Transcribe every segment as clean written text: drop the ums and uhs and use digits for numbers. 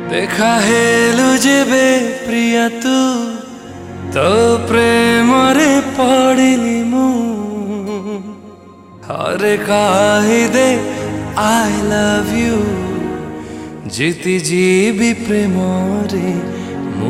देखा हेलु जेबे प्रिया तू तो प्रेम रे पड़िली मु हरे दे आई लव यू जीती जीवी प्रेम रे मु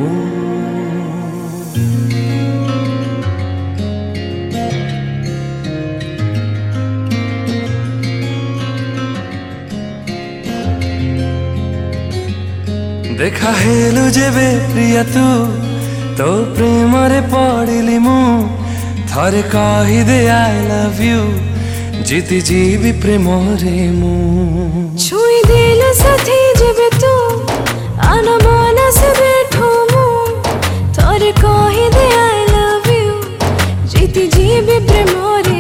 देखा हेलु जेबे प्रिया तू तो प्रेम रे पड़िली मु थरे दे आई लव यू जीती जीवी प्रेम रे मु छुई देलु साथी जेबे तू अनमन से बैठो मु थरे दे आई लव यू जीती जीवी प्रेम रे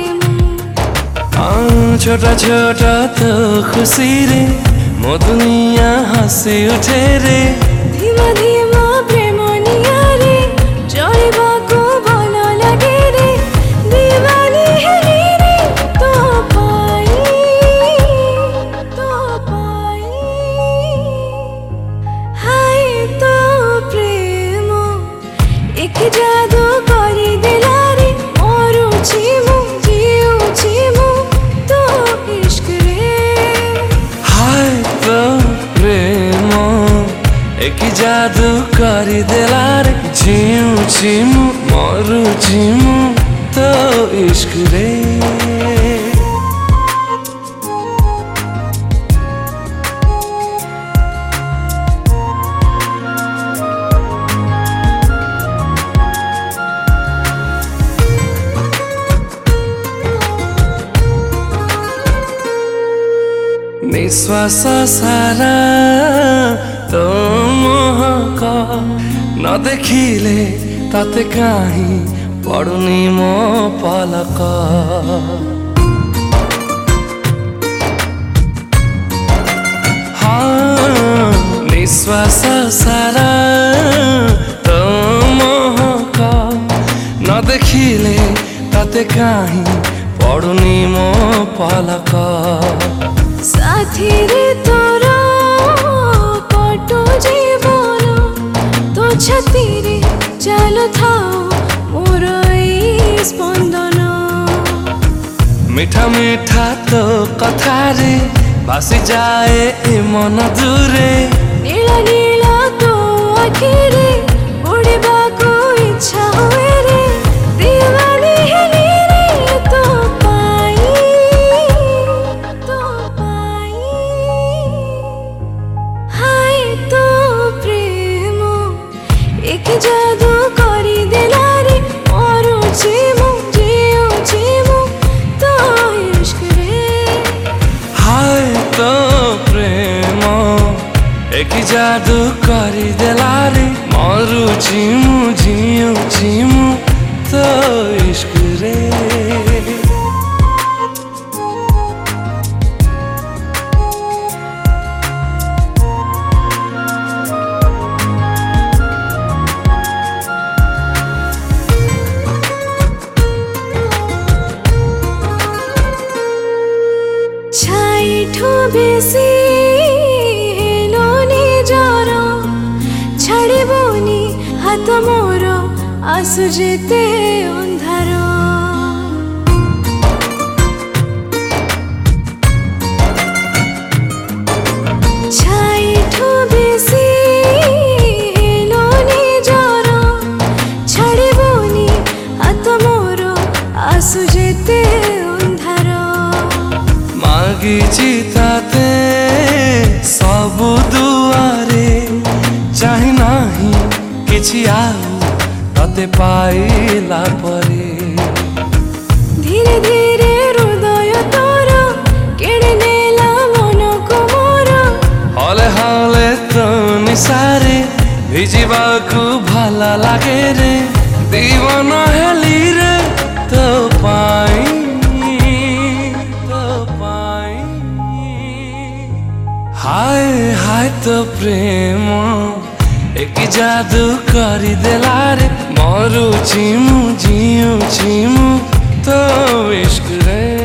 मु छोटा छोटा तो खुशी रे मो दुनिया हसी उठे रे धीमा धीमा प्रेम निया रे चलिबा को भलो लगे रे दीवानी हेली रे तो पाई हाय तो प्रेम एक जादू करी देला रे मरुछि मु जीउछि मु तो इश्क रे हाय तो प्रेम एक जादू करी देला रे जीउछि मु मरुछि मु तो इश्क रे निश्वास सारा तो मोहक न देखिले ताते काहीं पड़ुनी मो पलक हाँ निश्वास सारा तो मोहक न देखिले ताते काहीं पड़ुनी मो पलक साथी रे तोरा कटो जीवन तो छाती रे चलो थाओ मोर ई स्पंदन मीठा मीठा तो कथा रे भासी जाए ए मन दूरे नीला नीला तो आखि रे उड़ीबा को इच्छा हुए रे दीवानी हेली रे तो एक जादू करी देला रे मरुछि मु जीउछि मु तो इश्क रे हाय तो प्रेम एक जादू करी देला रे मरुछि मु जीउछि मु तो इश्क रे छाइठो बेसी हेलो निजर छाड़िबोनी हाथ मोर आसु जेते अंधार छाइठो बेसी हेलो निजर छाड़िबोनी हाथ मोर आसु जेते अंधार मागिछि ताते सबु दुआरे चाहि नाही किछि आउ तते पाइला परे धीरे धीरे हृदय तोर केड़े नेला मन को मोर हले हले तो निसारे भिजिबाकु भला लागे रे दीवाना हेली रे तो पाई हाय हाय तो प्रेम एक जादू करी देला रे मरुछि मु जीउछि मु तो इश्क रे।